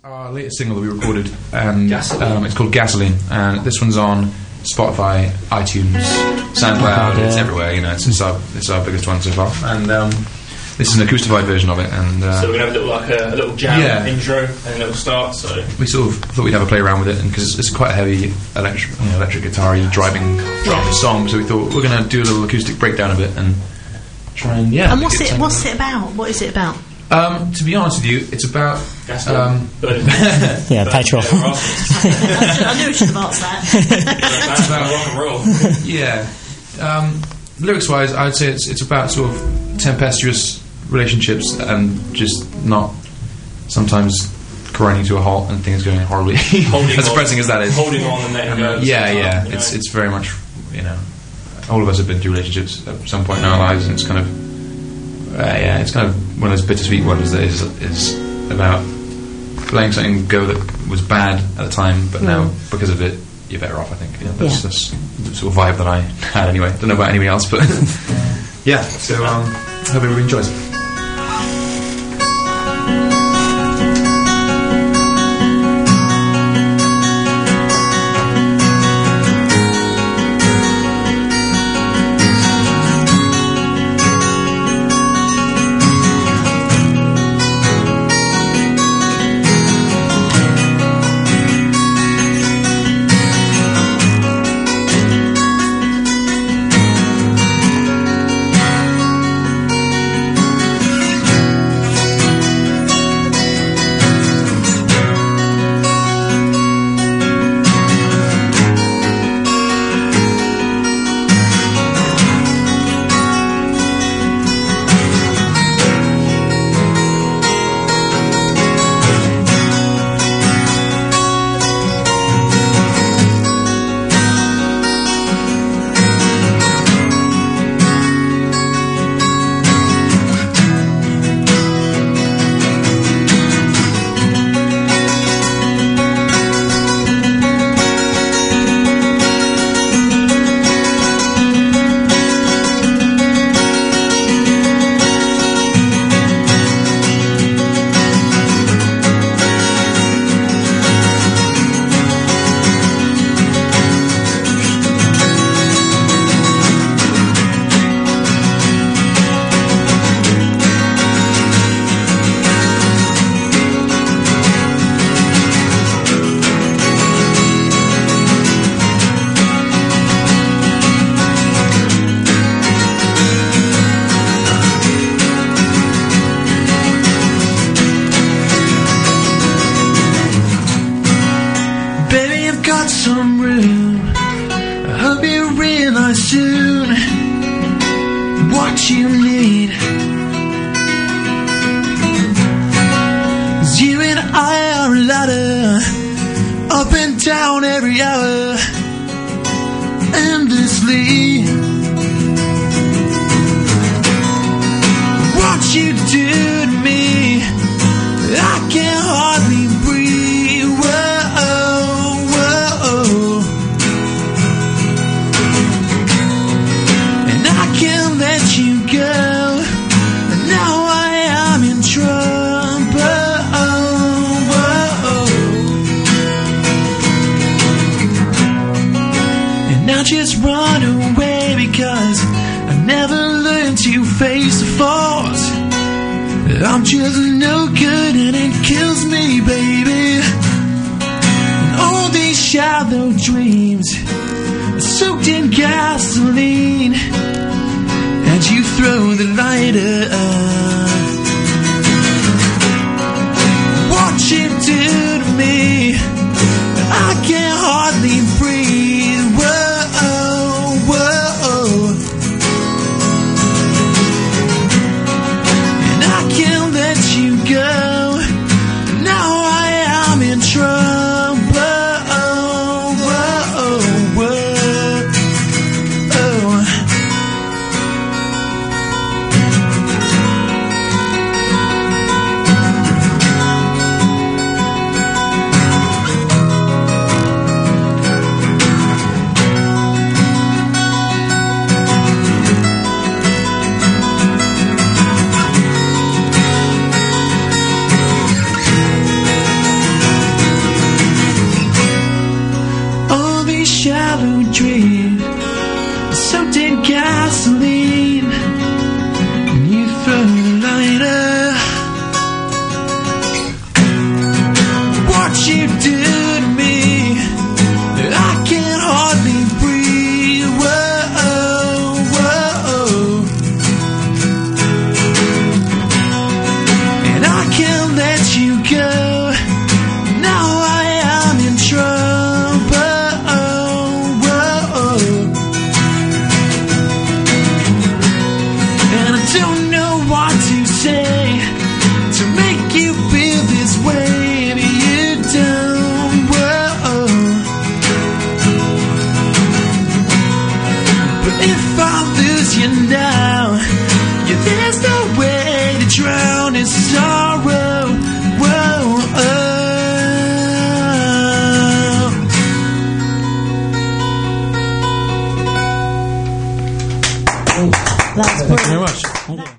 our latest single that we recorded, and Gasoline. it's called Gasoline, and this one's on Spotify, iTunes, SoundCloud. It's everywhere. You know, it's our biggest one so far, and this is an acoustified version of it. And so we're gonna have a little jam intro and a little start. So we sort of thought we'd have a play around with it, and because it's quite a heavy electric guitar-y driving song, so we thought we're gonna do a little acoustic breakdown of it and try and And what's it about? What is it about? To be honest with you, it's about petrol. I knew we should have asked that. It's about rock and roll. Yeah. Lyrics-wise, I'd say it's about sort of tempestuous relationships and just not sometimes grinding to a halt and things going horribly. As depressing as that is. Holding on and letting go. Yeah. It's very much, all of us have been through relationships at some point in our lives, and it's kind of it's kind of one of those bittersweet ones that is about letting something go that was bad at the time, but now because of it you're better off. I think that's the sort of vibe that I had anyway. Don't know about anybody else, but yeah. So I hope everybody enjoys it. I'm just no good and it kills me, baby. And all these shallow dreams are soaked in gasoline, and you throw the lighter up. What you do to me, I can hardly breathe. Whoa, whoa. And I can't let you go. Now I am in trouble. Whoa, whoa. you do to me, I can hardly breathe. Whoa, whoa. And I can't let you go. Now I am in trouble. Whoa. And I don't know what to say to make you feel this way, but you don't. Whoa. But if I lose you now, yeah, there's no way to drown in sorrow. Whoa. That's Thank you very much.